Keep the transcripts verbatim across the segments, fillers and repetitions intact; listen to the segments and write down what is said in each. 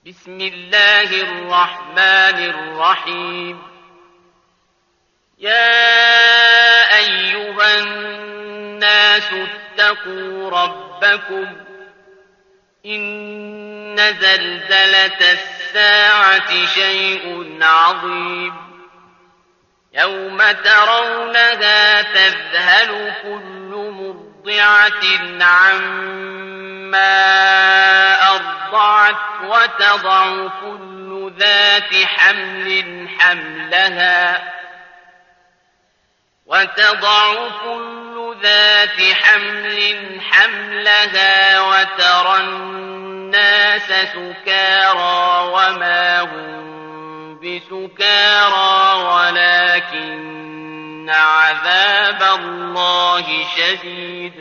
بسم الله الرحمن الرحيم. يا أيها الناس اتقوا ربكم إن زلزلة الساعة شيء عظيم يوم ترونها تذهل كل مرضعة عما أرضعت وتضع كل ذات حمل حملها وتضع كل ذات حمل حملها وترى الناس سكارى وما هم بسكارى ولكن عذاب الله شديد.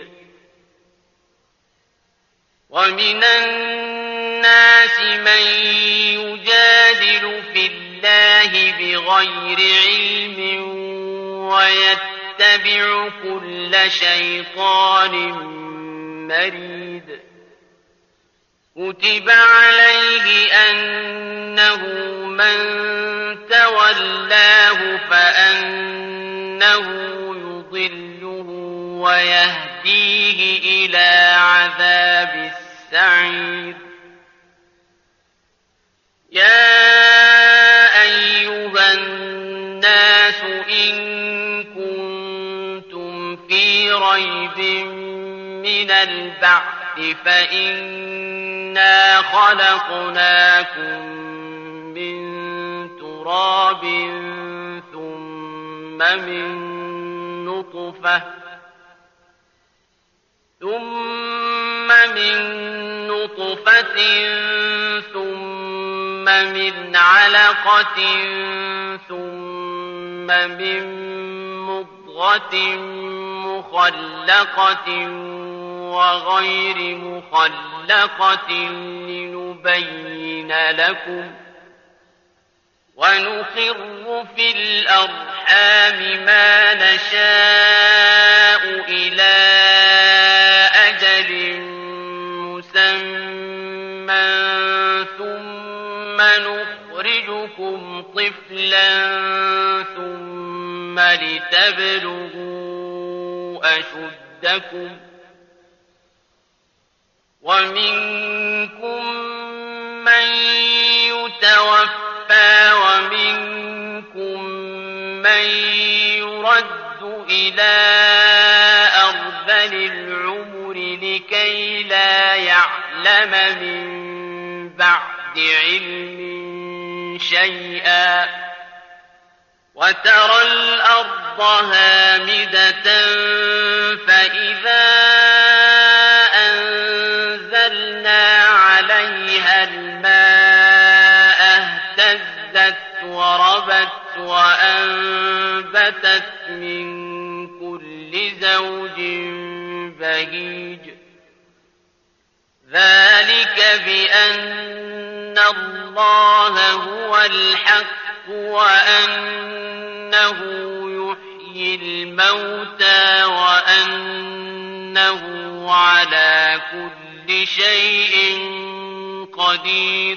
ومن الناس من يجادل في الله بغير علم ويتبع كل شيطان مريد. كتب عليه أنه من تولاه فأنه يضله ويهديه إلى عذاب السعير. يا أيها الناس إن كنتم في ريب من البعث فإنا خلقناكم من تراب ثم من نطفة ثم من نطفة ثم من علقة ثم من مضغة مخلقة وغير مخلقة لنبين لكم ونقر في الأرحام ما نشاء إلى أجل مسمى ثم نخرجكم طفلا ثم لتبلغوا أشدكم ومنكم من يتوفى ومنكم من يرد إلى أرذل العمر لكي لا يعلم من بعد علم شيئا. وترى الأرض هامدة فإذا أنزلنا عليها الماء اهتزت وربت وأنبتت من كل زوج بهيج. ذلك بأن الله هو الحق وأنه يحيي الموتى وأنه على كل شيء قدير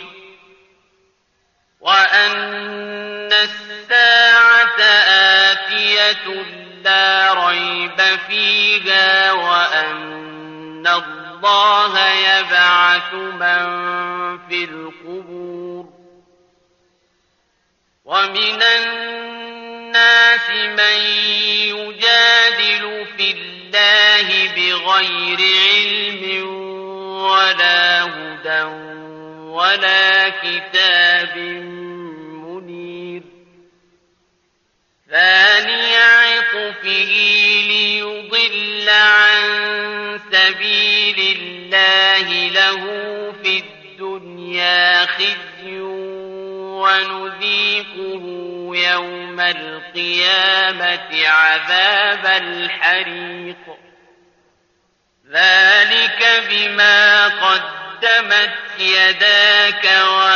وأن الساعة آتية لا ريب فيها وأن الله يبعث من في القبور. ومن الناس من يجادل في الله بغير علم ولا هدى ولا كتاب منير. ثاني عطفه ليضل عن سبيل الله له في الدنيا خزي ونذيقه يوم القيامة عذاب الحريق. ذلك بما قدمت يداك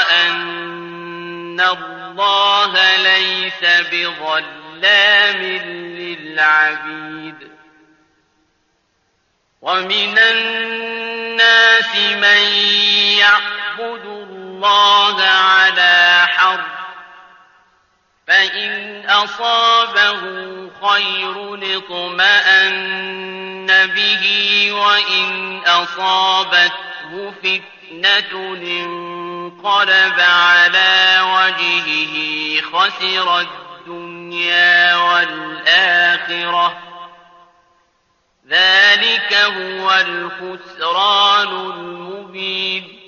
وأن الله ليس بظلام للعبيد. ومن الناس من يعبد الله الله على حرب فإن أصابه خير اطمأن به وإن أصابته فتنة انقلب على وجهه خسر الدنيا والآخرة ذلك هو الخسران المبين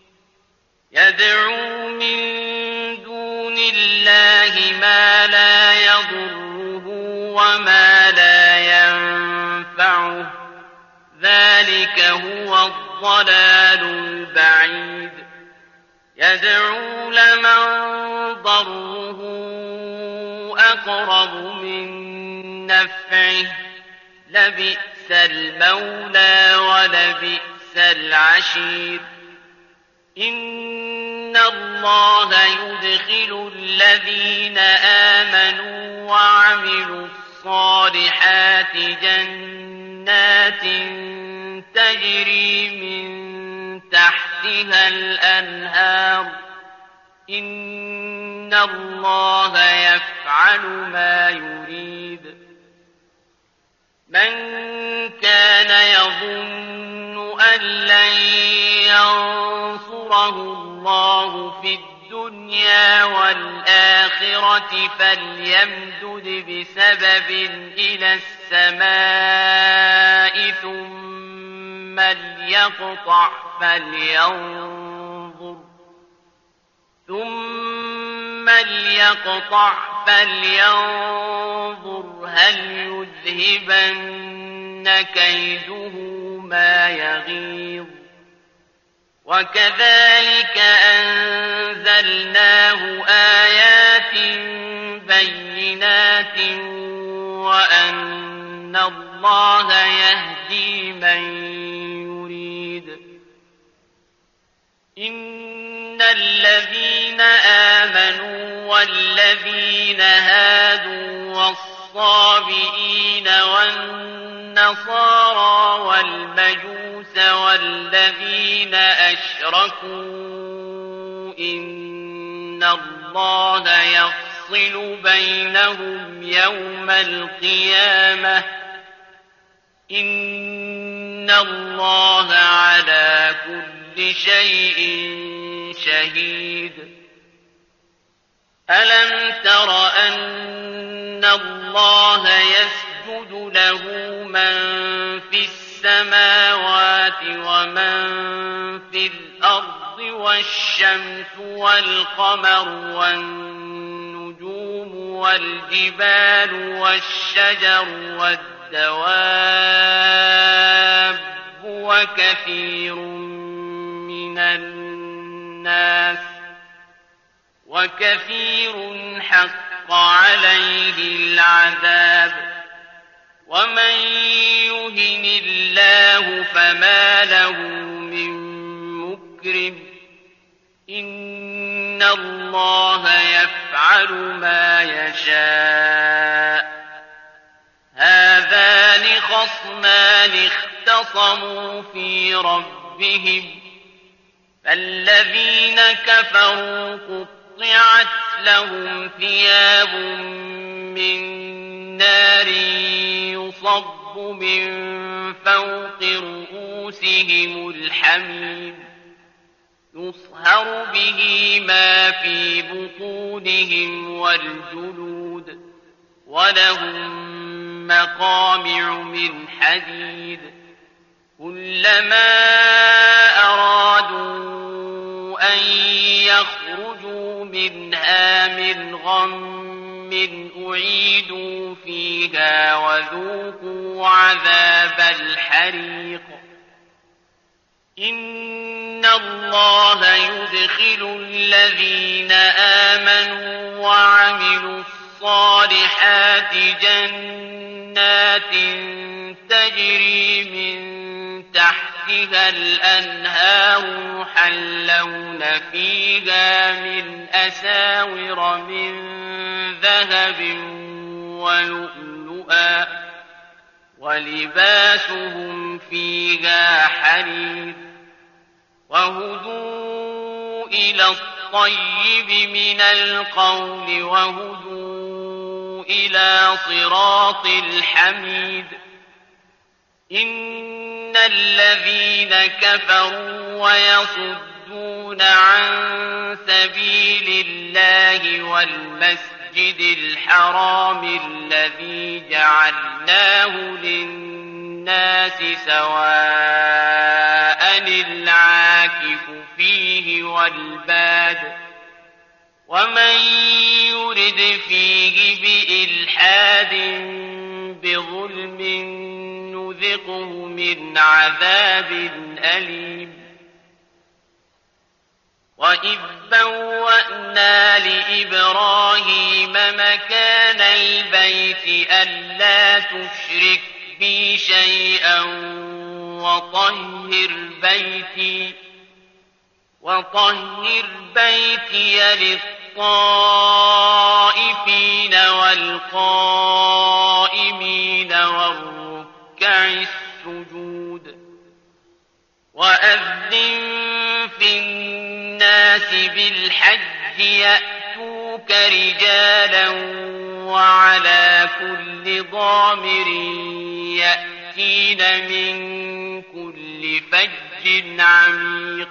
يدعو من دون الله ما لا يضره وما لا ينفعه ذلك هو الضلال البعيد يدعو لمن ضره أقرب من نفعه لبئس المولى ولبئس العشير إن الله يدخل الذين آمنوا وعملوا الصالحات جنات تجري من تحتها الأنهار إن الله يفعل ما يريد من كان يظن أن لن ينصره الله في الدنيا والآخرة فليمدد بسبب إلى السماء ثم ليقطع فلينظر ثم ليقطع فلينظر هل يذهبن كيده ما يغيظ وكذلك أنزلناه آيات بينات وأن الله يهدي من يريد إن الذين آمنوا والذين هادوا والصابئين والنصارى والمجوس والذين أشركوا إن الله يفصل بينهم يوم القيامة إن الله على كل شيء شهيد ألم تر أن الله يسجد له من في السماوات ومن في الأرض والشمس والقمر والنجوم والجبال والشجر والدواب وكثير من الناس وكثير حق عليه العذاب ومن يهن الله فما له من مكرم إن الله يفعل ما يشاء هذان خصمان اختصموا في ربهم فالذين كفروا قطعت لهم ثياب من نار يصب من فوق رؤوسهم الحميم يصهر به ما في بطونهم والجلود ولهم مقامع من حديد كلما أرادوا أن يخرجوا منها من غم أعيدوا فيها وذوقوا عذاب الحريق إن الله يدخل الذين آمنوا وعملوا الصالحات جنات تجري من تحتها الأنهار يحلون فيها من أساور من ذهب ولؤلؤا ولباسهم فيها حرير وهدوا إلى الطيب من القول وهدوا إلى صراط الحميد إن الذين كفروا ويصدون عن سبيل الله والمسجد الحرام الذي جعلناه للناس سواء العاكف فيه والباد ومن يرد فيه بإلحاد بظلم نذقه من عذاب أليم وإذ بوأنا لإبراهيم مكان البيت ألا تشرك بي شيئا وطهر بيتي وطهر بيتي للطائفين والقائمين والركع السجود وأذن في الناس بالحج يأتوك رجالا وعلى كل ضامر يأتين من كل فج عميق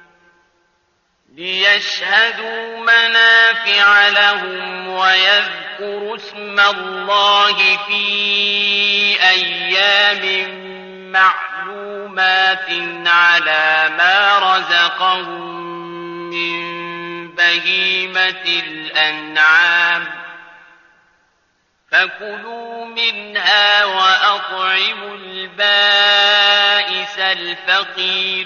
ليشهدوا منافع لهم ويذكروا اسم الله في أيام معلومات على ما رزقهم من بهيمة الأنعام فكلوا منها وأطعموا البائس الفقير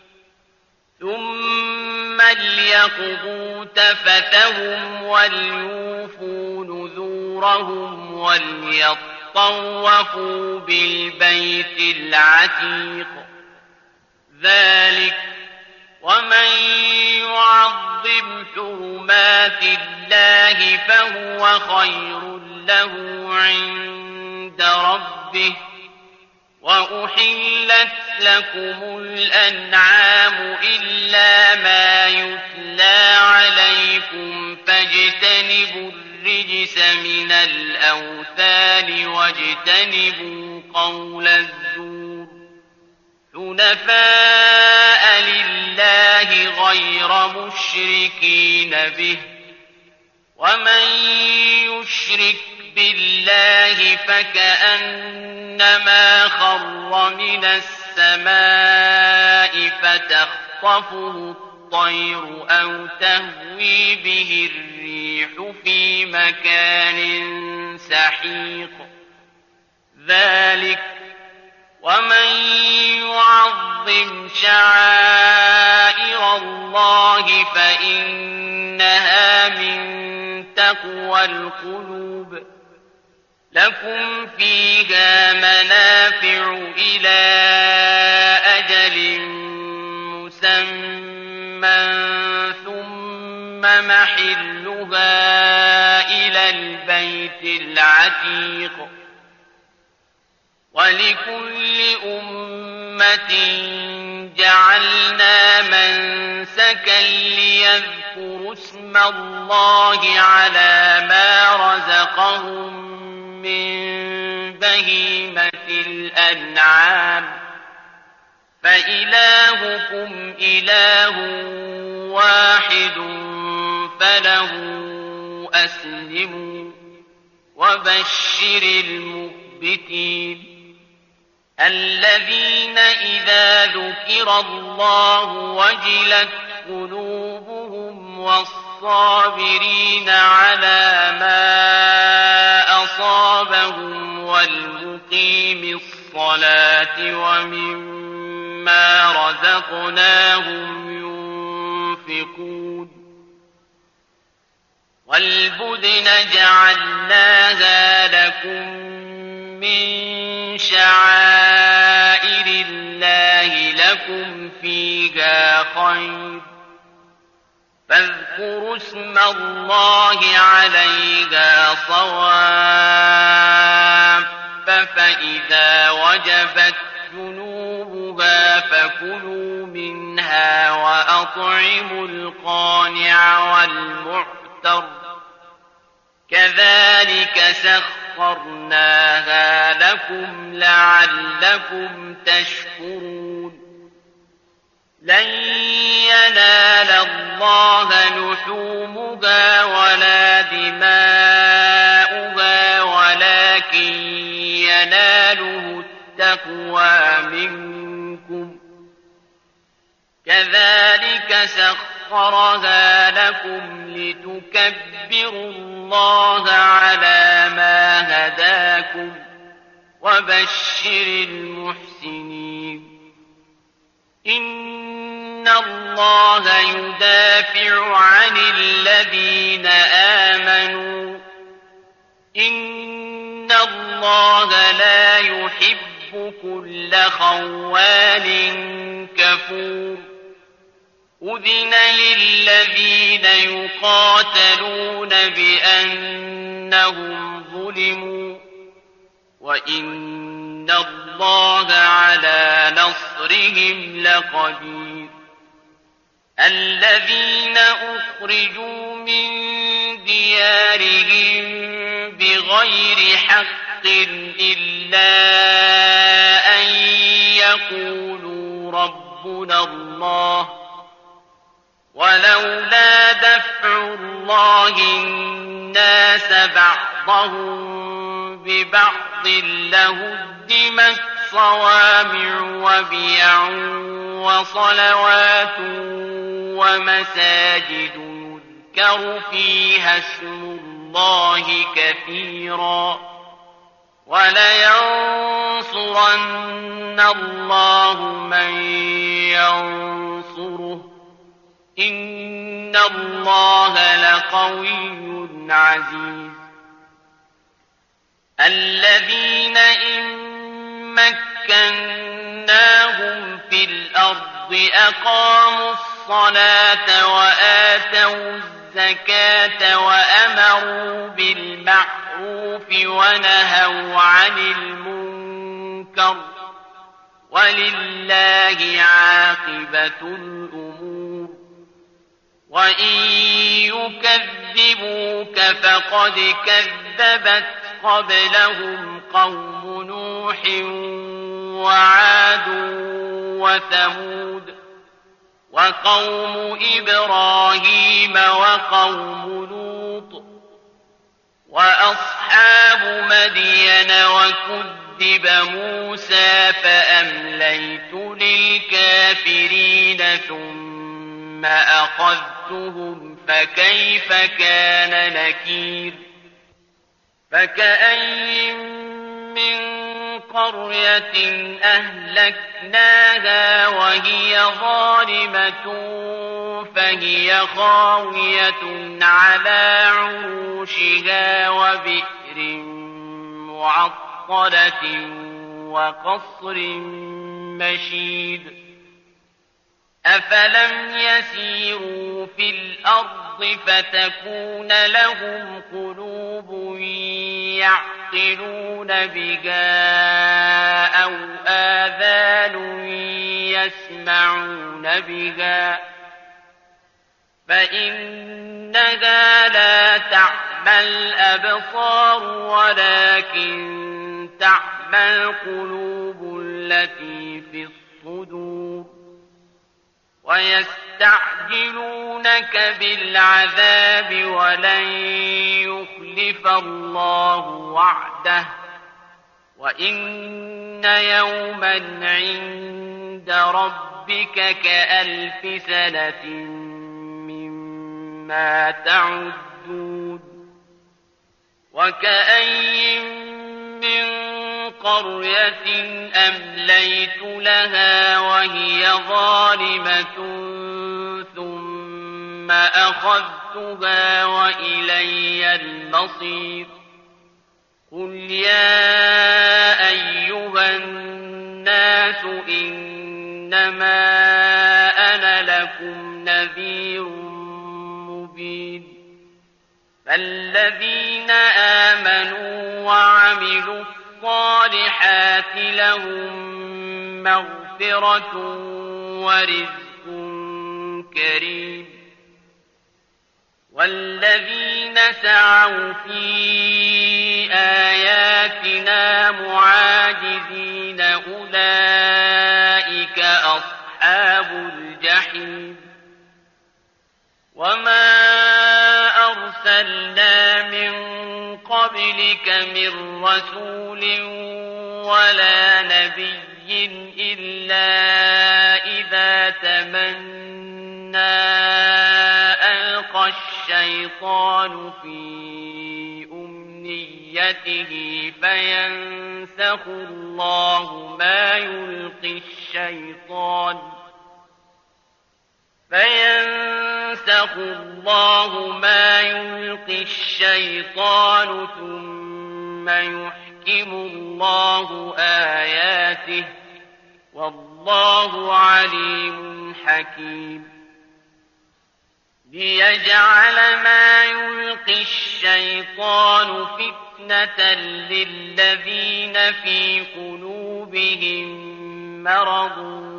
ثم ليقضوا تفثهم وليوفوا نذورهم وليطوفوا بالبيت العتيق ذلك ومن يعظم حرمات الله فهو خير له عند ربه وأحلت لكم الأنعام إلا ما يتلى عليكم فاجتنبوا الرجس من الأوثان واجتنبوا قول الزور حنفاء لله غير مشركين به ومن يشرك بالله فكأنما خر من السماء فتخطفه الطير أو تهوي به الريح في مكان سحيق ذلك ومن يعظم شعائر الله فإنها من تقوى القلوب لكم فيها منافع إلى أجل مسمى ثم محلها إلى البيت العتيق ولكل أمة جعلنا منسكا ليذكروا اسم الله على ما رزقهم من بهيمة الأنعام فإلهكم إله واحد فله أسلموا وبشر المخبتين الذين إذا ذكر الله وجلت قلوبهم والصابرين على ما أصابهم والمقيم الصلاة ومما رزقناهم ينفقون والبدن جعلناها لكم من شعائر الله لكم فيها خير فاذكروا اسم الله عليها صواف فإذا وجبت جنوبها فكلوا منها وأطعموا وأطعموا القانع والمعتر كذلك سخرناها لكم لعلكم تشكرون لن ينال الله لحومها ولا دماؤها ولكن يناله التقوى منكم كذلك سخرها لكم لتكبروا الله على ما هداكم وبشر المحسنين إن الله يدافع عن الذين آمنوا إن الله لا يحب كل خوان كفور أذن للذين يقاتلون بأنهم ظلموا وإن الله على نصرهم لقدير الذين أخرجوا من ديارهم بغير حق إلا أن يقولوا ربنا الله ولولا دفع الله الناس بعضهم ببعض لهدمت صوامع وبيع وصلوات ومساجد يذكر فيها اسم الله كثيرا ولينصرن الله من ينصره إن الله لقوي عزيز الذين إن مكناهم في الأرض أقاموا الصلاة وآتوا الزكاة وأمروا بالمعروف ونهوا عن المنكر ولله عاقبة الأمور وإن يكذبوك فقد كذبت قبلهم قوم نوح وعاد وثمود وقوم إبراهيم وقوم لوط وأصحاب مدين وكذب موسى فأمليت للكافرين ثم أخذتهم فكيف كان نكير فكأين من قرية أهلكناها وهي ظالمة فهي خاوية على عروشها وبئر معطلة وقصر مشيد أفلم يسيروا في الأرض فتكون لهم قلوب يعقلون بها أو آذان يسمعون بها فإنها لا تعمى الأبصار ولكن تعمى القلوب التي في الصدور ويستعجلونك بالعذاب ولن يخلف الله وعده وإن يوما عند ربك كألف سنة مما تعدون وكأين من قرية أمليت لها وهي ظالمة ثم أخذتها وإلي المصير قل يا أيها الناس إنما أنا لكم نذير مبين فالذين آمنوا وعملوا الصالحات لهم مغفرة ورزق كريم والذين سعوا في آياتنا معاجزين أولئك أصحاب الجحيم وما أرسلنا من قبلك من رسول ولا نبي إلا إذا تمنى ألقى الشيطان في أمنيته فينسخ الله ما يلقي الشيطان فينسخ الله ما يلقي الشيطان ثم يحكم الله آياته والله عليم حكيم ليجعل ما يلقي الشيطان فتنة للذين في قلوبهم مرض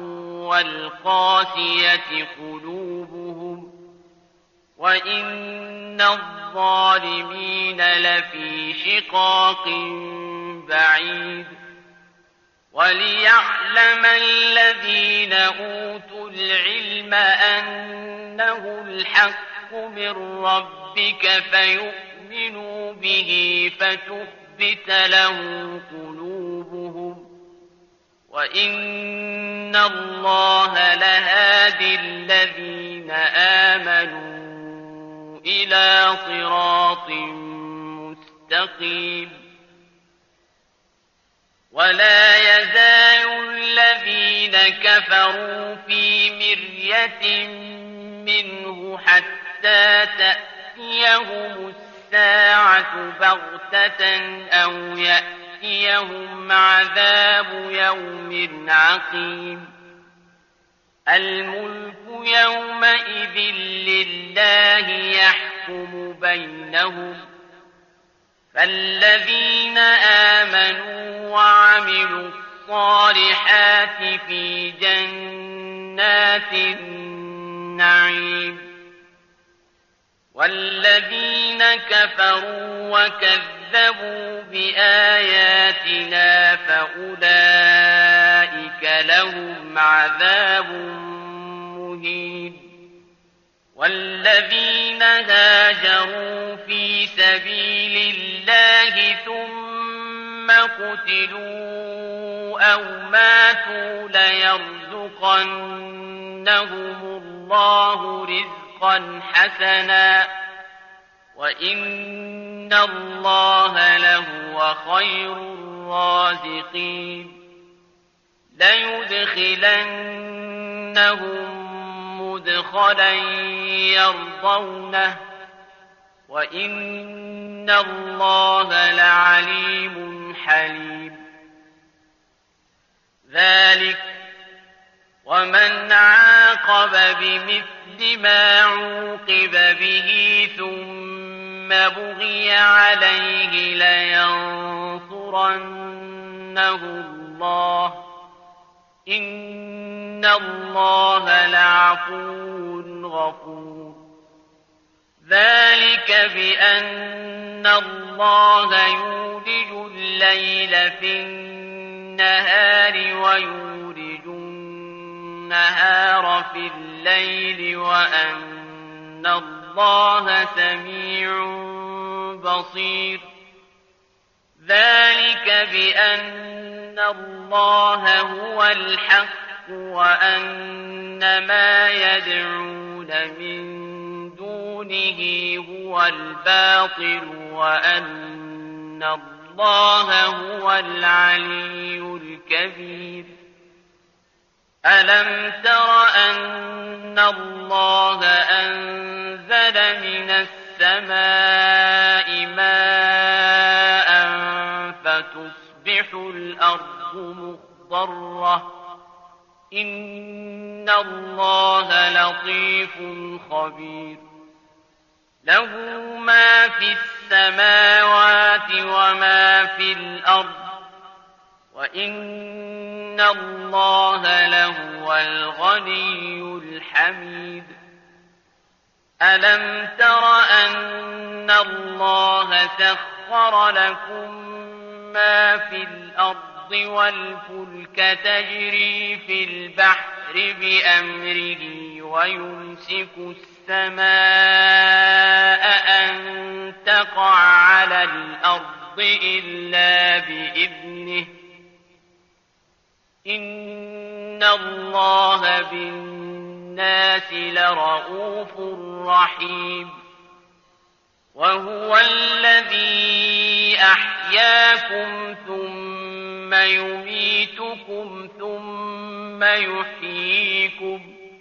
والقاسية قلوبهم وإن الظالمين لفي شقاق بعيد وليعلم الذين أوتوا العلم أنه الحق من ربك فيؤمنوا به فتخبت له قلوبهم وإن الله لهادي الذين آمنوا إلى صراط مستقيم ولا يزال الذين كفروا في مرية منه حتى تأتيهم الساعة بغتة أو يأتيهم عذاب يوم عقيم الملك يومئذ لله يحكم بينهم فالذين آمنوا وعملوا الصالحات في جنات النعيم والذين كفروا وكذبوا بآياتنا فأولئك لهم عذاب مهين والذين هاجروا في سبيل الله ثم قتلوا أو ماتوا ليرزقنهم الله رزقا حسنا وإن الله لهو خير الرازقين ليدخلنهم مدخلا يرضونه وإن الله لعليم حليم ذلك ومن عاقب بمثل ما عوقب به ثم بغي عليه لينصرنه الله إن الله لعفو غفور ذلك بأن الله يولج الليل في النهار ويولج النهار في الليل وأن الله سميع بصير ذلك بأن الله هو الحق وأن ما يدعون من دونه هو الباطل وأن الله هو العلي الكبير ألم تر أن الله أنزل من السماء ماء فتصبح الأرض مخضرة إن الله لطيف خبير له ما في السماوات وما في الأرض وإن الله لهو الغني الحميد ألم تر أن الله سخر لكم ما في الأرض والفلك تجري في البحر بأمره ويمسك السماء أن تقع على الأرض إلا بإذنه إن الله بالناس لرءوف رحيم وهو الذي أحياكم ثم يميتكم ثم يحييكم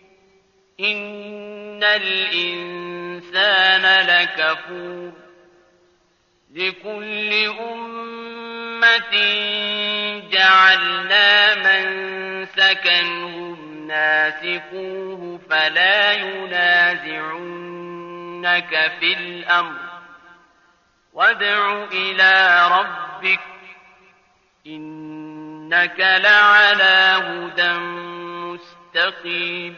إن الإنسان لكفور لكل أمة جعلنا منسكا هم ناسكوه فلا ينازعنك في الأمر وادع إلى ربك إنك لعلى هدى مستقيم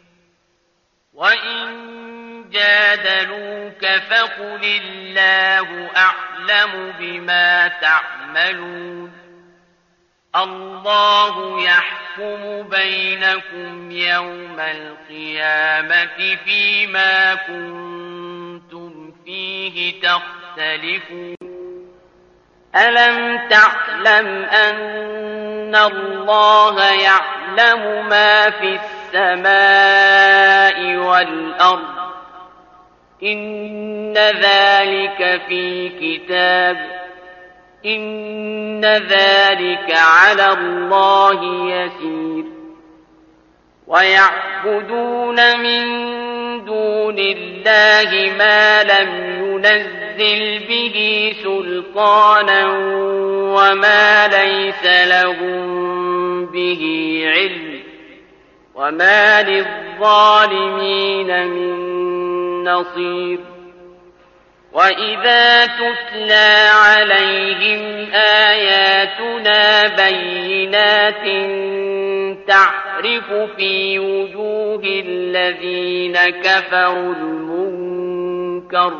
وإن جادلوك فقل الله أعلم بما تعملون الله يحكم بينكم يوم القيامة فيما كنتم فيه تختلفون ألم تعلم أن الله يعلم ما في السماء والأرض إن ذلك في كتاب إن ذلك على الله يسير ويعبدون من دون الله ما لم ينزل به سلطانا وما ليس لهم به علم وما للظالمين من نصير وإذا تتلى عليهم آياتنا بينات تعرف في وجوه الذين كفروا المنكر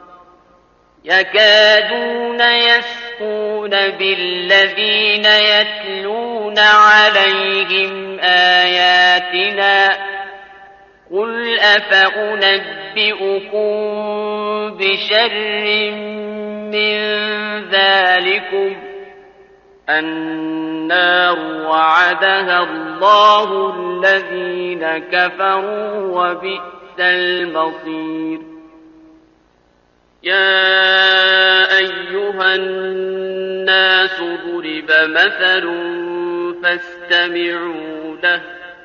يكادون يسقون بالذين يتلون عليهم آياتنا قل أفأنبئكم بشر من ذلكم النار وعدها الله الذين كفروا وبئس المصير يا أيها الناس ضرب مثل فاستمعوا له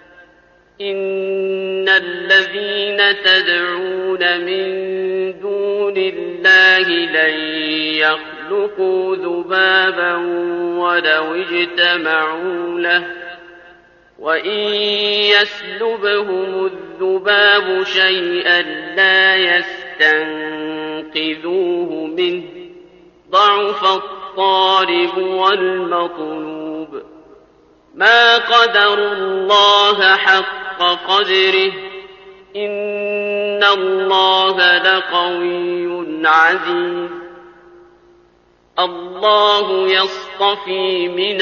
إن الذين تدعون من دون الله لن يخلقوا ذبابا ولو اجتمعوا له وإن يسلبهم الذباب شيئا لا يستنقذوه منه ضعف الطالب والمطلوب ما قدروا الله حق قدره إن الله لقوي عزيز الله يصطفي من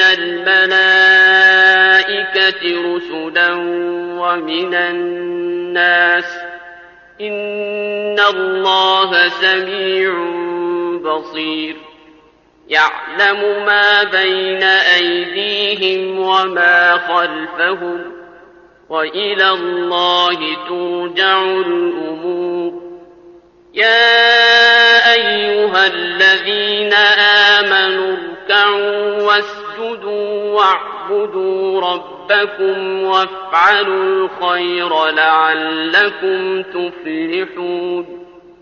الملائكة رسلا ومن الناس إن الله سميع بصير يعلم ما بين أيديهم وما خلفهم وإلى الله ترجع الأمور يا أيها الذين آمنوا اركعوا واسجدوا واعبدوا ربكم وافعلوا الخير لعلكم تفلحون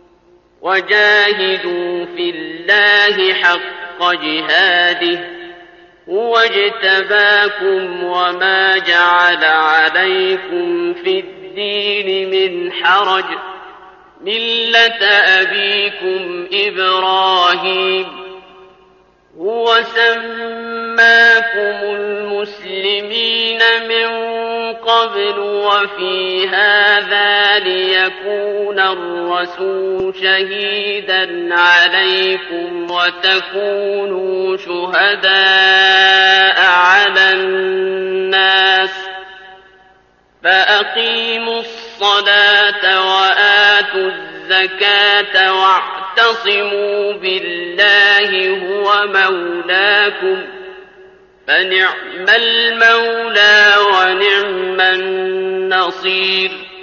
وجاهدوا في الله حق جهاده هو اجتباكم وما جعل عليكم في الدين من حرج ملة أبيكم إبراهيم هو سماكم سماكم المسلمين من قبل وفي هذا ليكون الرسول شهيدا عليكم وتكونوا شهداء على الناس فأقيموا الصلاة وآتوا الزكاة واعتصموا بالله هو مولاكم فنعم المولى ونعم النصير